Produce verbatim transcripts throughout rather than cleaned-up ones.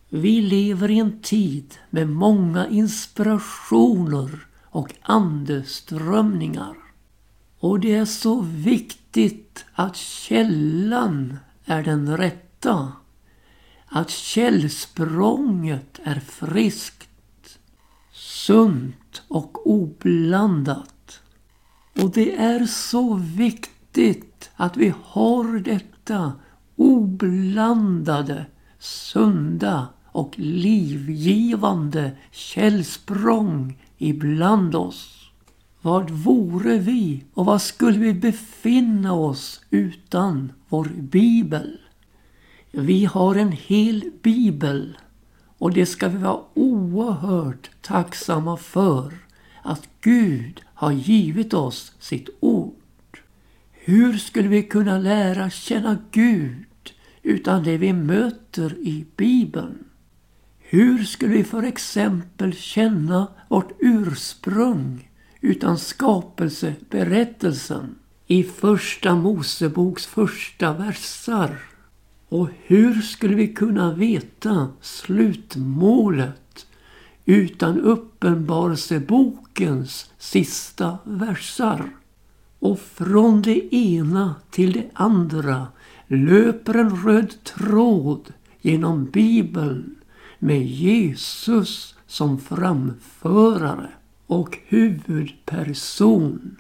Vi lever i en tid med många inspirationer och andeströmningar. Och det är så viktigt att källan är den rätta. Att källsprånget är friskt, sunt och oblandat. Och det är så viktigt att vi har detta oblandade, sunda och livgivande källsprång ibland oss. Vad vore vi och vad skulle vi befinna oss utan vår bibel? Vi har en hel bibel och det ska vi vara oerhört tacksamma för, att Gud har givit oss sitt ord. Hur skulle vi kunna lära känna Gud utan det vi möter i Bibeln? Hur skulle vi för exempel känna vårt ursprung utan skapelseberättelsen i första Moseboks första versar? Och hur skulle vi kunna veta slutmålet utan uppenbarelsebokens sista versar? Och från det ena till det andra löper en röd tråd genom Bibeln med Jesus som framförare och huvudperson.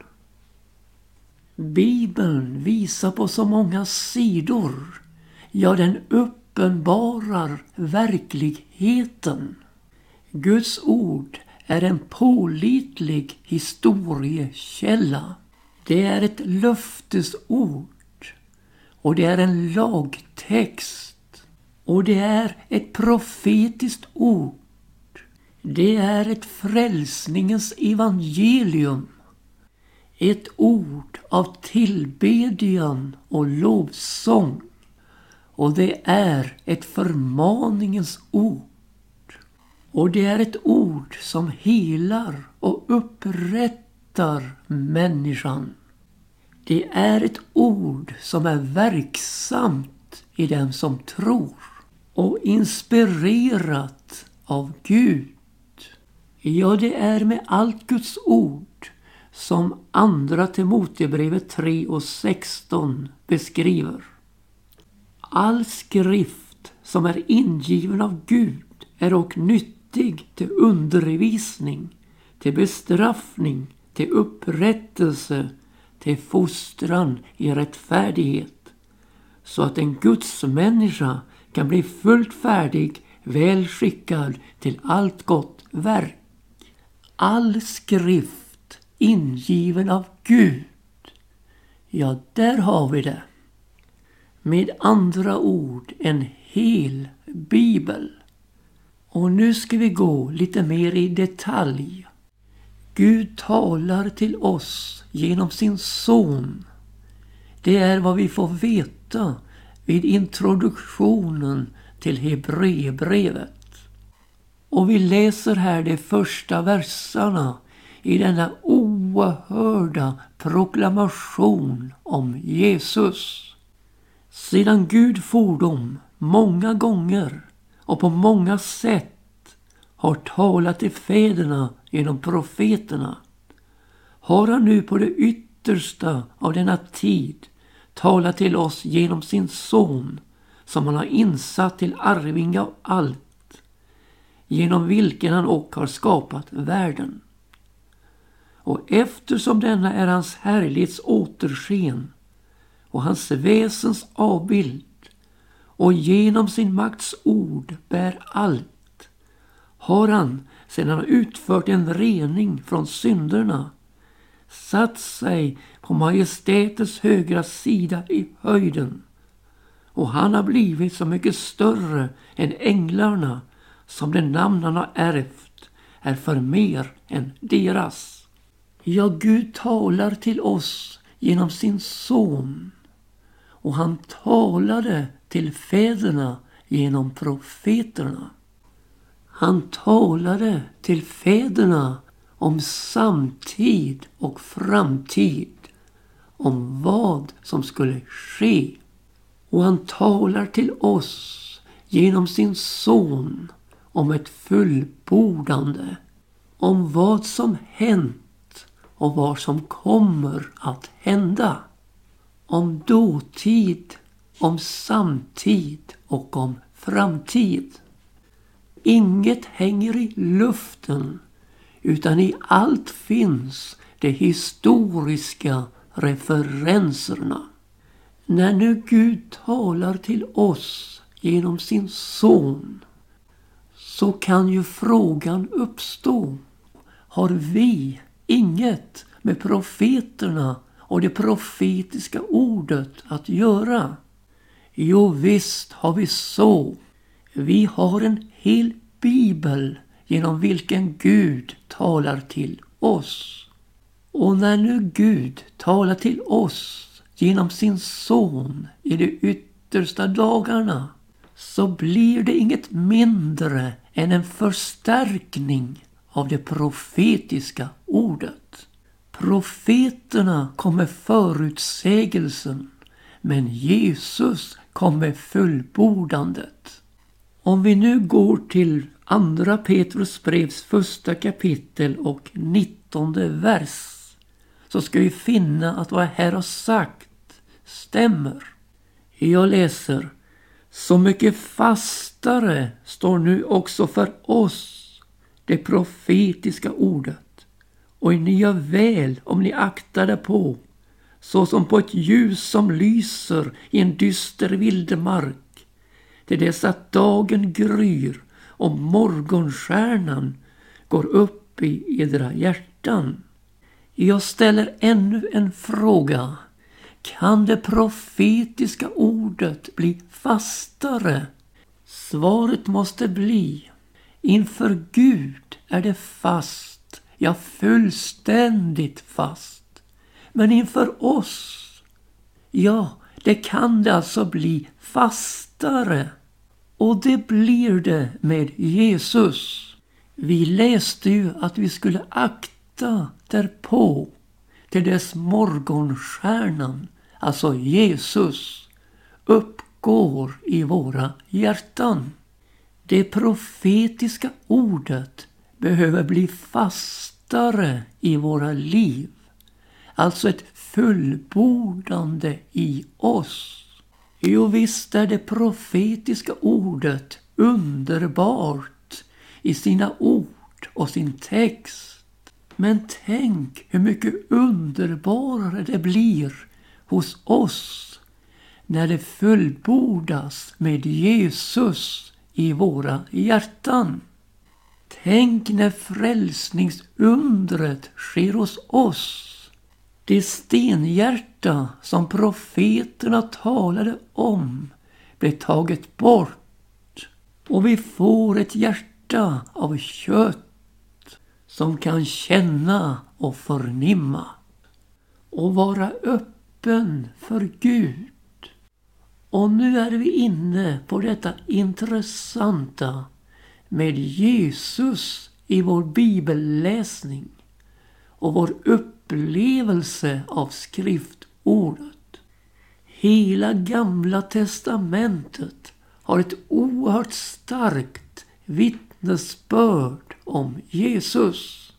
Bibeln visar på så många sidor. Ja, den uppenbarar verkligheten. Guds ord är en pålitlig historiekälla. Det är ett löftesord och det är en lagtext och det är ett profetiskt ord. Det är ett frälsningens evangelium. Ett ord av tillbedjan och lovsång. Och det är ett förmaningens ord. Och det är ett ord som helar och upprättar människan. Det är ett ord som är verksamt i den som tror. Och inspirerat av Gud. Ja, det är med allt Guds ord som andra Timoteusbrevet tre och sexton beskriver. All skrift som är ingiven av Gud är och nyttig till undervisning, till bestraffning, till upprättelse, till fostran i rättfärdighet, så att en Guds människa kan bli fullt färdig, väl skickad till allt gott verk. All skrift ingiven av Gud. Ja, där har vi det. Med andra ord, en hel bibel. Och nu ska vi gå lite mer i detalj. Gud talar till oss genom sin son. Det är vad vi får veta vid introduktionen till Hebreerbrevet. Och vi läser här de första verserna i denna oerhörda proklamation om Jesus. Sedan Gud fordom många gånger och på många sätt har talat till fäderna genom profeterna, har han nu på det yttersta av denna tid talat till oss genom sin son, som han har insatt till arvinge av allt, genom vilken han och har skapat världen. Och eftersom denna är hans härlighets återsken och hans väsens avbild och genom sin makts ord bär allt, har han, sedan han utfört en rening från synderna, satt sig på majestätets högra sida i höjden. Och han har blivit så mycket större än änglarna, som den namn han har ärvt är för mer än deras. Ja, Gud talar till oss genom sin son. Och han talade till fäderna genom profeterna. Han talade till fäderna om samtid och framtid, om vad som skulle ske. Och han talar till oss genom sin son om ett fullbordande, om vad som hänt och vad som kommer att hända, om dåtid, om samtid och om framtid. Inget hänger i luften, utan i allt finns de historiska referenserna. När nu Gud talar till oss genom sin son, så kan ju frågan uppstå: har vi inget med profeterna och det profetiska ordet att göra? Jo, visst har vi så. Vi har en hel bibel genom vilken Gud talar till oss. Och när nu Gud talar till oss genom sin son i de yttersta dagarna, så blir det inget mindre än en förstärkning av det profetiska ordet. Profeterna kom med förutsägelsen, men Jesus kom med fullbordandet. Om vi nu går till andra Petrus brevs första kapitel och nittonde vers, så ska vi finna att vad jag här har sagt stämmer. Jag läser: så mycket fastare står nu också för oss det profetiska ordet, och ni gör väl om ni aktar det på, så som på ett ljus som lyser i en dyster vildmark, till dess att dagen gryr och morgonstjärnan går upp i edra hjärtan. Jag ställer ännu en fråga. Kan det profetiska ordet bli fastare? Svaret måste bli: inför Gud är det fast, ja fullständigt fast. Men inför oss, ja, det kan det alltså bli fastare. Och det blir det med Jesus. Vi läste ju att vi skulle akta därpå till dess morgonstjärnan, alltså Jesus, uppgår i våra hjärtan. Det profetiska ordet behöver bli fastare i våra liv. Alltså ett fullbordande i oss. Jo, visst är det profetiska ordet underbart i sina ord och sin text. Men tänk hur mycket underbarare det blir hos oss när det fullbordas med Jesus i våra hjärtan. Tänk när frälsningsundret sker hos oss. Det stenhjärta som profeterna talade om blir taget bort, och vi får ett hjärta av kött som kan känna och förnimma och vara öppen för Gud. Och nu är vi inne på detta intressanta med Jesus i vår bibelläsning och vår upplevelse av skriftordet. Hela Gamla testamentet har ett oerhört starkt vittnesbörd om Jesus.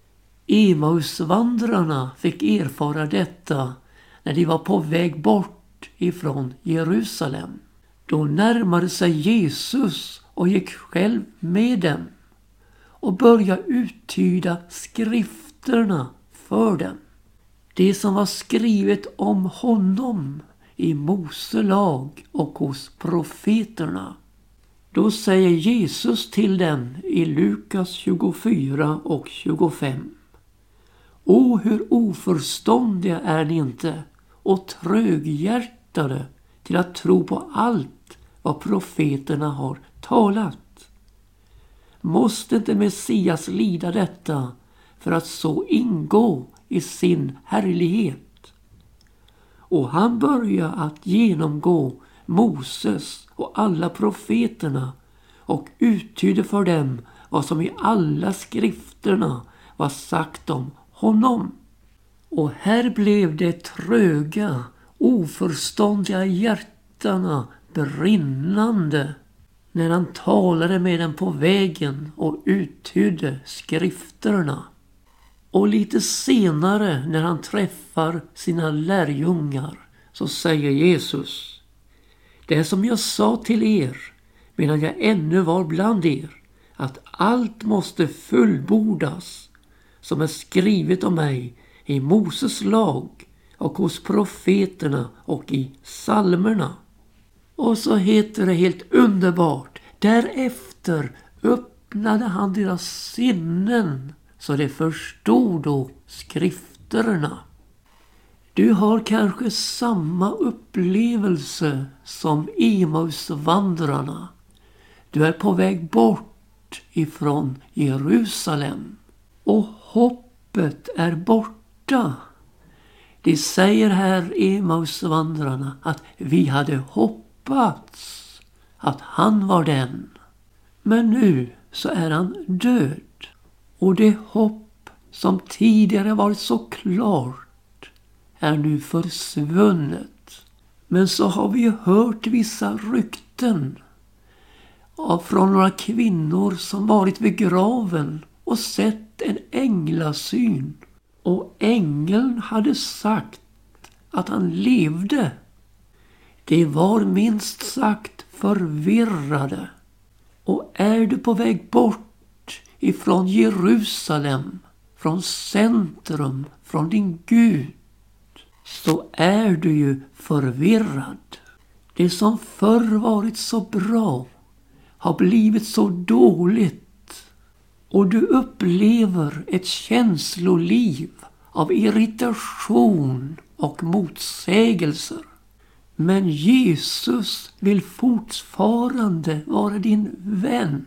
Emmausvandrarna fick erfara detta när de var på väg bort ifrån Jerusalem. Då närmade sig Jesus och gick själv med dem och började uttyda skrifterna för dem. Det som var skrivet om honom i Mose lag och hos profeterna. Då säger Jesus till dem i Lukas tjugofyra och tjugofem: O, hur oförståndiga är ni inte och tröghjärtade till att tro på allt vad profeterna har talat. Måste inte Messias lida detta för att så ingå i sin härlighet? Och han börjar att genomgå Moses och alla profeterna och uttyder för dem vad som i alla skrifterna var sagt om honom. Och här blev det tröga, oförståndiga hjärtana brinnande. när han talade med dem på vägen och uttydde skrifterna. Och lite senare när han träffar sina lärjungar så säger Jesus: det som jag sa till er medan jag ännu var bland er, att allt måste fullbordas som är skrivet om mig i Moses lag och hos profeterna och i psalmerna. Och så heter det helt underbart: därefter öppnade han deras sinnen så de förstod då skrifterna. Du har kanske samma upplevelse som Emmausvandrarna. Du är på väg bort ifrån Jerusalem och hoppet är borta. De säger här, Emmausvandrarna, att vi hade hoppats att han var den. Men nu så är han död. Och det hopp som tidigare varit så klart är nu försvunnet. Men så har vi hört vissa rykten av från några kvinnor som varit vid graven och sett en änglasyn. Och ängeln hade sagt att han levde. De var minst sagt förvirrade. Och är du på väg bort ifrån Jerusalem, från centrum, från din Gud, så är du ju förvirrad. Det som förr varit så bra har blivit så dåligt. Och du upplever ett känsloliv av irritation och motsägelser. Men Jesus vill fortfarande vara din vän.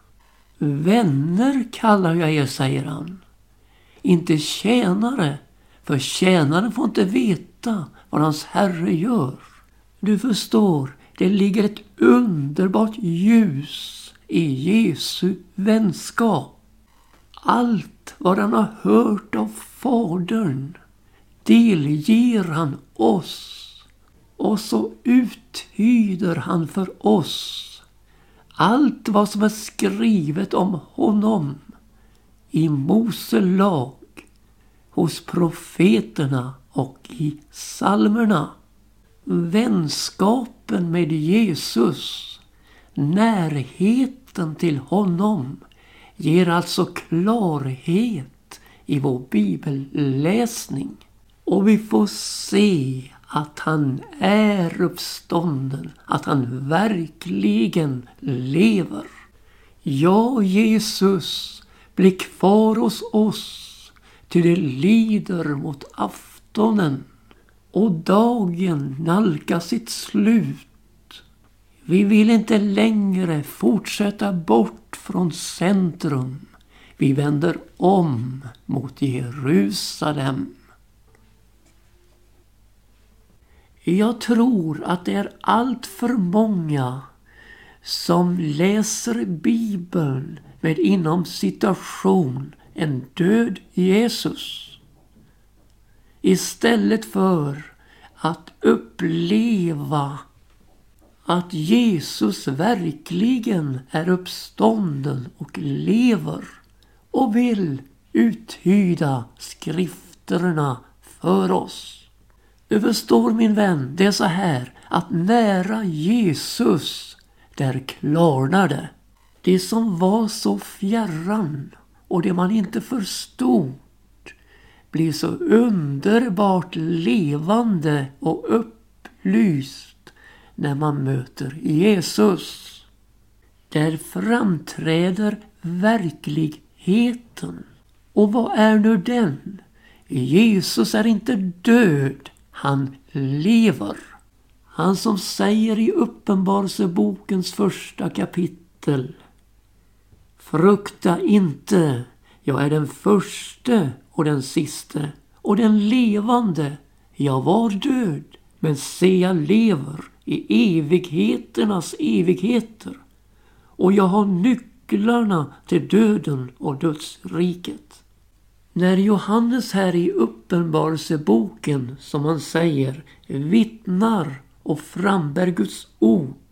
Vänner kallar jag er, säger han. Inte tjänare, för tjänaren får inte veta vad hans herre gör. Du förstår, det ligger ett underbart ljus i Jesu vänskap. Allt vad han har hört av Fadern delger han oss. Och så uttyder han för oss allt vad som är skrivet om honom i Mose lag, hos profeterna och i psalmerna. Vänskapen med Jesus, närheten till honom, ger alltså klarhet i vår bibelläsning. Och vi får se att han är uppstånden, att han verkligen lever. Ja, Jesus, blir kvar hos oss, till det lider mot aftonen och dagen nalkas sitt slut. Vi vill inte längre fortsätta bort från centrum. Vi vänder om mot Jerusalem. Jag tror att det är allt för många som läser Bibeln med inom citation en död Jesus, istället för att uppleva att Jesus verkligen är uppstånden och lever och vill uttyda skrifterna för oss. Du förstår, min vän, det är så här att nära Jesus, där klarnar det. Det som var så fjärran och det man inte förstod blir så underbart levande och upplyst när man möter Jesus. Där framträder verkligheten. Och vad är nu den? Jesus är inte död, han lever. Han som säger i Uppenbarelsebokens första kapitel: frukta inte, jag är den första och den siste och den levande. Jag var död, men se, jag lever i evigheternas evigheter. Och jag har nycklarna till döden och dödsriket. När Johannes här i Uppenbarelseboken, som han säger, vittnar och frambär Guds ord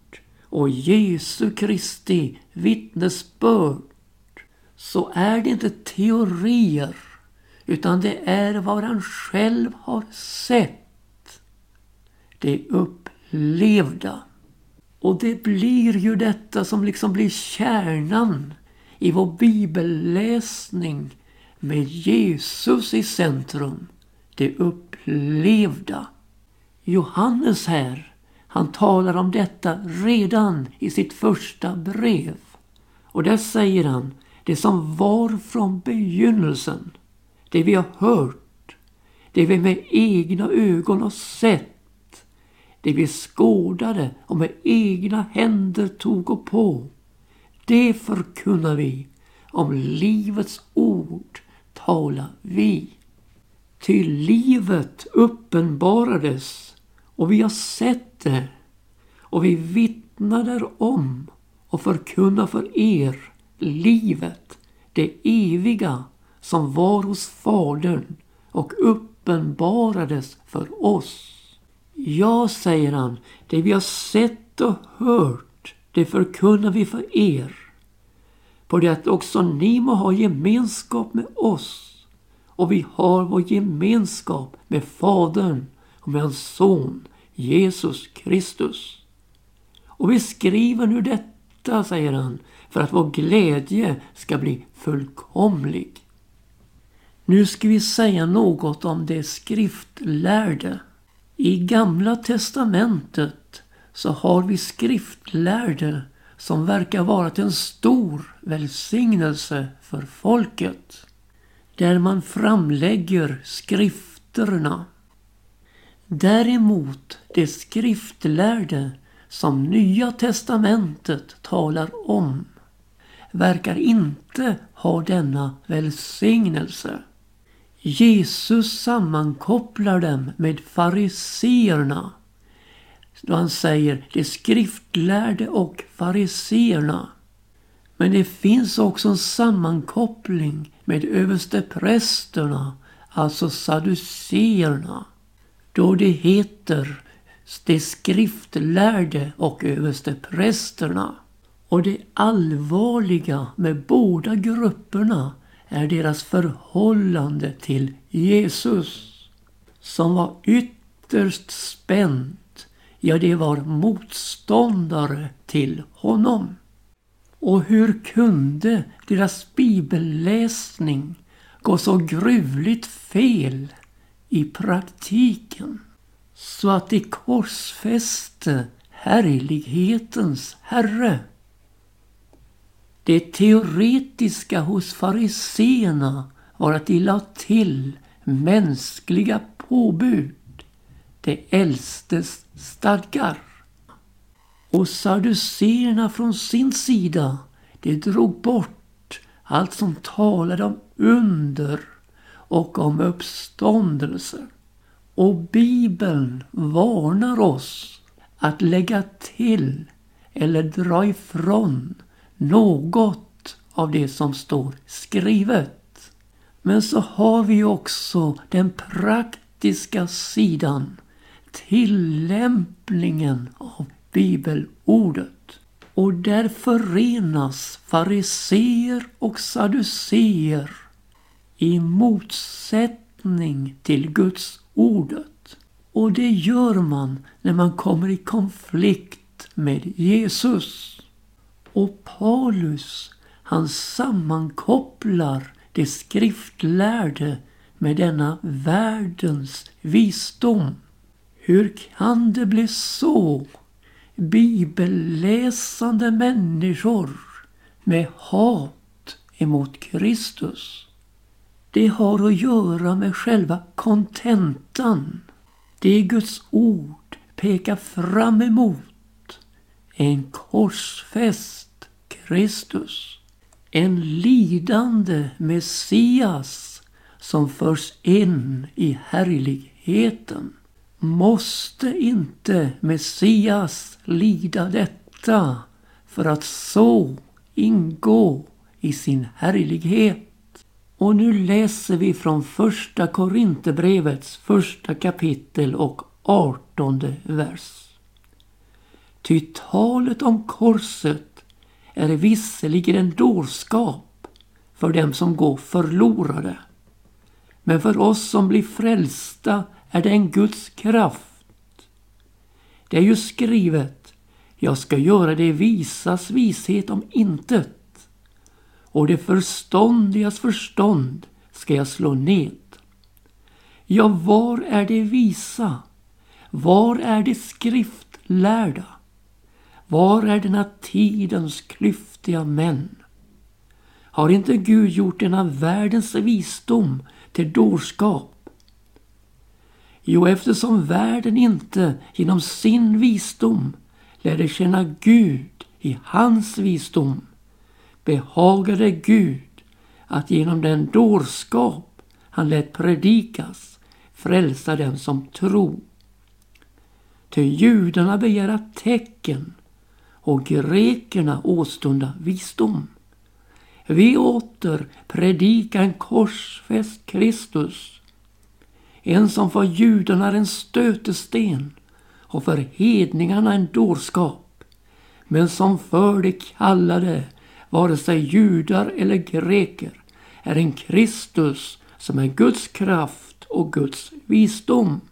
och Jesu Kristi vittnesbörd, så är det inte teorier, utan det är vad han själv har sett. Det upplevda. Och det blir ju detta som liksom blir kärnan i vår bibelläsning med Jesus i centrum. Det upplevda. Johannes här, han talar om detta redan i sitt första brev. Och där säger han, det som var från begynnelsen, det vi har hört, det vi med egna ögon har sett, det vi skådade och med egna händer tog och på, det förkunnar vi, om livets ord talar vi. Till livet uppenbarades och vi har sett det och vi vittnar därom och förkunnar för er livet, det eviga som var hos Fadern och uppenbarades för oss. Ja, säger han, det vi har sett och hört, det förkunnar vi för er, på det att också ni må ha gemenskap med oss, och vi har vår gemenskap med Fadern och med hans son Jesus Kristus. Och vi skriver nu detta, säger han, för att vår glädje ska bli fullkomlig. Nu ska vi säga något om det skriftlärde. I Gamla testamentet så har vi skriftlärde som verkar vara en stor välsignelse för folket, där man framlägger skrifterna. Däremot det skriftlärde som Nya testamentet talar om verkar inte ha denna välsignelse. Jesus sammankopplar dem med fariseerna då han säger det skriftlärde och fariseerna. Men det finns också en sammankoppling med översteprästerna, alltså saduceerna, då det heter det skriftlärde och översteprästerna. Och det allvarliga med båda grupperna är deras förhållande till Jesus, som var ytterst spänt, ja det var motståndare till honom. Och hur kunde deras bibelläsning gå så gruvligt fel i praktiken, så att de korsfäste härlighetens Herre? Det teoretiska hos fariseerna var att de la till mänskliga påbud, det äldstes stadgar. Och saduceerna från sin sida, de drog bort allt som talade om under och om uppståndelse. Och Bibeln varnar oss att lägga till eller dra ifrån något av det som står skrivet. Men så har vi också den praktiska sidan, tillämpningen av bibelordet. Och där förenas fariseer och saduceer i motsättning till Guds ordet. Och det gör man när man kommer i konflikt med Jesus. Och Paulus, han sammankopplar det skriftlärde med denna världens visdom. Hur kan det bli så? Bibelläsande människor med hat emot Kristus. Det har att göra med själva kontentan. Det Guds ord pekar fram emot. En korsfäst Kristus. En lidande Messias som förs in i härligheten. Måste inte Messias lida detta för att så ingå i sin härlighet? Och nu läser vi från första Korinthierbrevets första kapitel och artonde vers. Ty talet om korset är visserligen en dårskap för dem som går förlorade. Men för oss som blir frälsta är det en Guds kraft. Det är ju skrivet: jag ska göra det visas vishet om intet, och det förståndigas förstånd ska jag slå ned. Ja, var är det visa? Var är det skriftlärda? Var är denna tidens klyftiga män? Har inte Gud gjort denna världens visdom till dårskap? Jo, eftersom världen inte genom sin visdom lärde känna Gud i hans visdom, behagade Gud att genom den dårskap han lät predikas frälsa den som tror. Ty judarna begära tecken och grekerna åstunda visdom. Vi åter predika en korsfäst Kristus, en som för judarna är en stötesten och för hedningarna en dårskap, men som för de kallade, vare sig judar eller greker, är en Kristus som är Guds kraft och Guds visdom.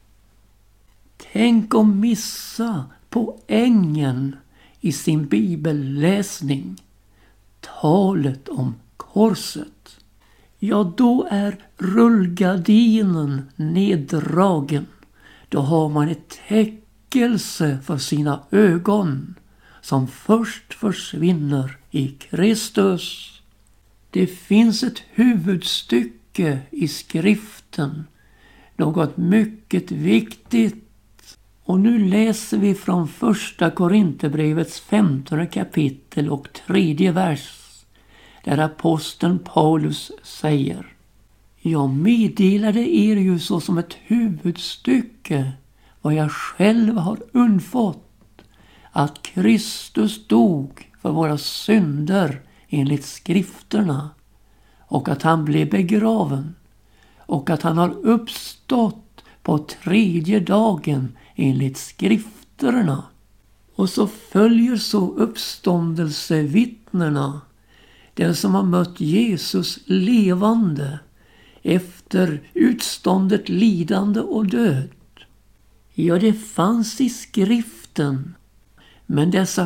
Tänk om missa poängen i sin bibelläsning, talet om korset. Ja, då är rullgardinen neddragen. Då har man ett täckelse för sina ögon som först försvinner i Kristus. Det finns ett huvudstycke i skriften, något mycket viktigt. Och nu läser vi från första Korinthierbrevets femtonde kapitel och tredje vers, där aposteln Paulus säger: jag meddelade er ju så som ett huvudstycke vad jag själv har undfått, att Kristus dog för våra synder enligt skrifterna, och att han blev begraven, och att han har uppstått på tredje dagen enligt skrifterna. Och så följer så uppståndelsevittnena, den som har mött Jesus levande efter utståndet lidande och död. Ja, det fanns i skriften, men dessa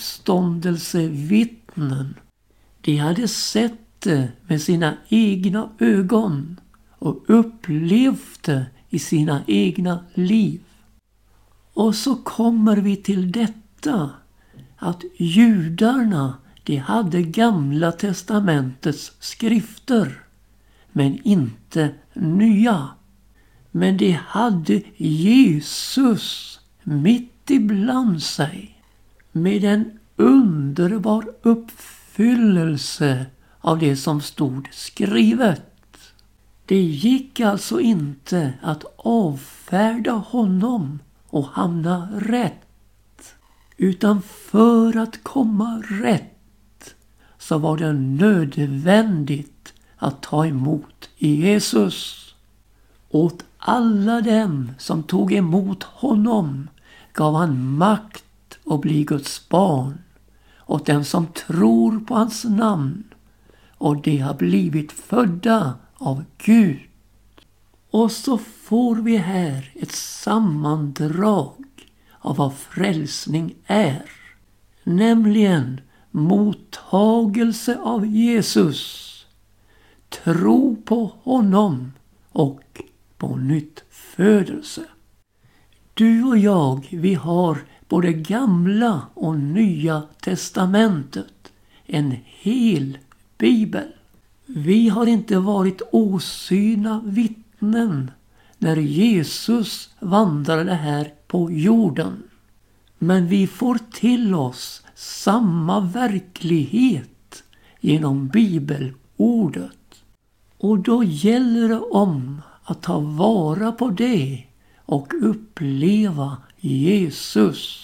uppståndelsevittnen, de hade sett det med sina egna ögon och upplevt det i sina egna liv. Och så kommer vi till detta, att judarna, de hade Gamla testamentets skrifter, men inte nya. Men de hade Jesus mitt ibland sig, med en underbar uppfyllelse av det som stod skrivet. Det gick alltså inte att avfärda honom och hamna rätt, utan för att komma rätt så var det nödvändigt att ta emot Jesus. Åt alla dem som tog emot honom gav han makt att bli Guds barn, åt dem som tror på hans namn, och de har blivit födda av Gud. Och så får vi här ett sammandrag av vad frälsning är, nämligen mottagelse av Jesus, tro på honom och på nytt födelse. Du och jag, vi har både Gamla och Nya testamentet, en hel bibel. Vi har inte varit åsyna vittnen när Jesus vandrade här på jorden. Men vi får till oss samma verklighet genom bibelordet. Och då gäller det om att ta vara på det och uppleva Jesus.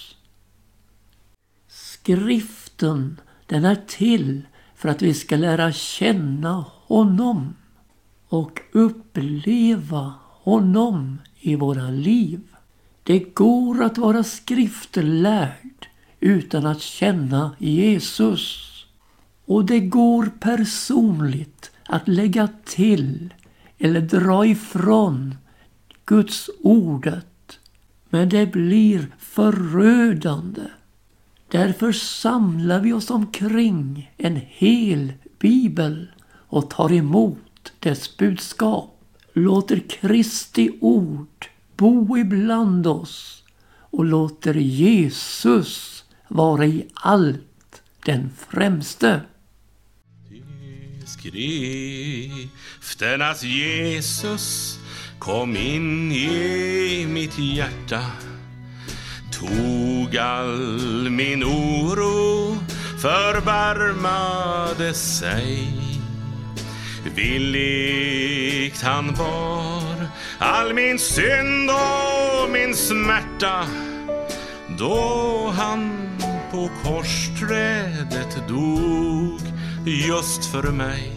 Skriften, den är till för att vi ska lära känna honom och uppleva honom i våra liv. Det går att vara skriftlärd utan att känna Jesus. Och det går personligt att lägga till eller dra ifrån Guds ordet. Men det blir förödande. Därför samlar vi oss omkring en hel bibel och tar emot dess budskap. Låter Kristi ord bo ibland oss och låter Jesus vara i allt den främste. Skrifternas Jesus kom in i mitt hjärta, tog all min oro, förbarmade sig. Villigt han bar all min synd och min smärta, då han på korsträdet dog just för mig.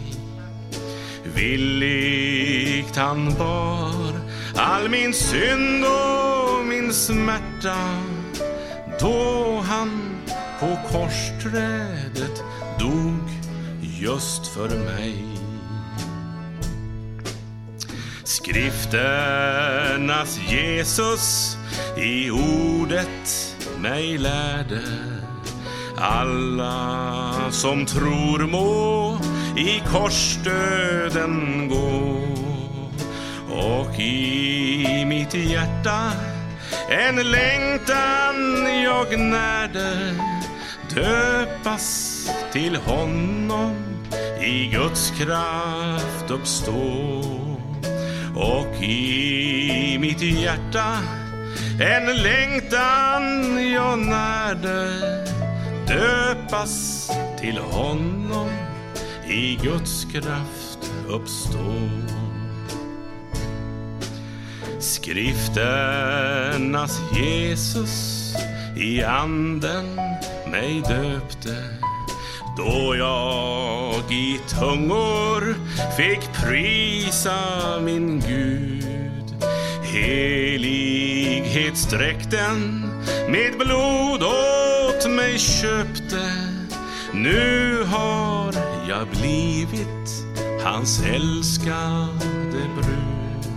Villigt han bar all min synd och min smärta, då han på korsträdet dog just för mig. Skrifternas Jesus i ordet mig lärde, alla som tror må i korsdöden gå. Och i mitt hjärta en längtan jag närde, döpas till honom, i Guds kraft uppstå. Och i mitt hjärta en längtan jag närde, döpas till honom, i Guds kraft uppstå. Skrifternas Jesus i anden mig döpte, då jag i tungor fick prisa min Gud. Helighetsdräkten med blod åt mig köpte, nu har jag blivit hans älskade brud.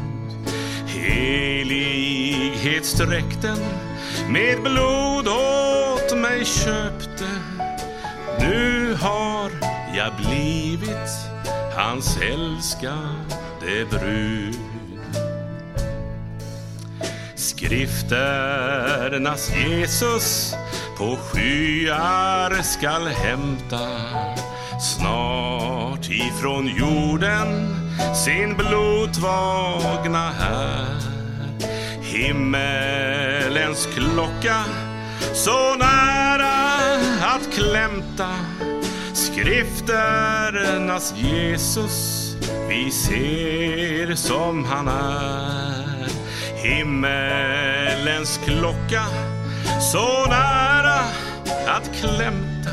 Helighetsdräkten med blod åt mig köpte, nu har jag blivit hans älskade brud. Skrifternas Jesus på skyar skall hämta, snart ifrån jorden sin blodtvagna här. Himmelens klocka så nära att klämta, skrifternas Jesus vi ser som han är. Himmelens klocka så nära att klämta,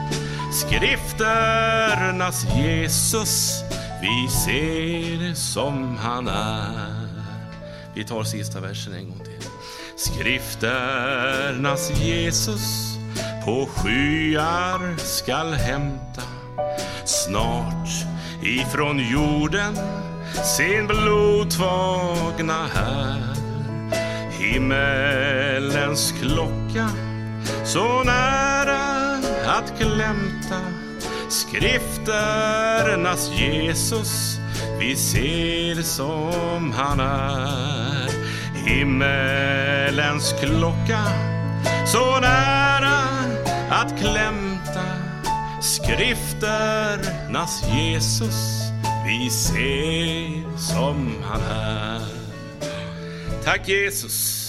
skrifternas Jesus vi ser som han är. Vi tar sista versen en gång till. Skrifternas Jesus på skyar skall hämta, snart ifrån jorden sin blodtvagna här. Himmelens klocka så nära att klämta, skrifternas Jesus vi ser som han är. Himmelens klocka så nära att klämta, skrifternas Jesus vi ser som han är. Tack Jesus